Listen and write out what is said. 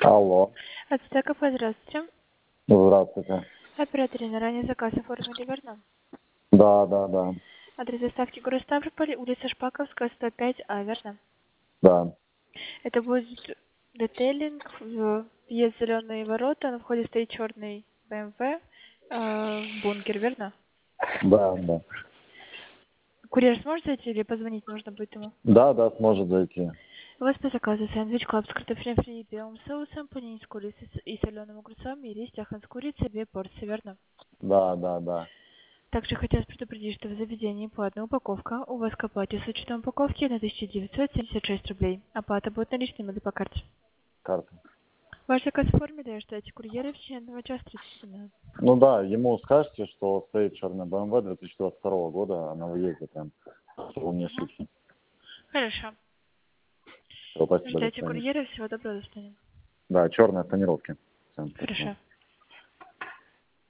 Алло. Ацтека, здравствуйте. Здравствуйте. Оператор на ранний заказ оформили, верно? Да. Адрес доставки город Ставрополь, улица Шпаковская, 105А, верно? Да. Это будет детейлинг, въезд зеленые ворота, на входе стоит черный БМВ, бункер, верно? Да. Курьер сможет зайти или позвонить нужно будет ему? Да, сможет зайти. У вас по заказу сэндвич клаб с картофелем фри и белым соусом, панини с курицей и соленым огурцом, и рис яхан с курицей, 2 порции, верно? Да. Также хотелось предупредить, что в заведении платная упаковка. У вас к оплате с учетом упаковки 1976 рублей. Оплата будет наличными или по карте. Карта. Ваш заказ оформили, ждете курьера в течение 1 часа 30 минут. Ну да, ему скажете, что стоит черный БМВ 2022 года, на выезде прям. Чтобы он не ошибся. Хорошо. Все, спасибо, до Ждете свидания. курьера, всего доброго, до свидания. Да, черные тонировки. Всем спасибо. Хорошо.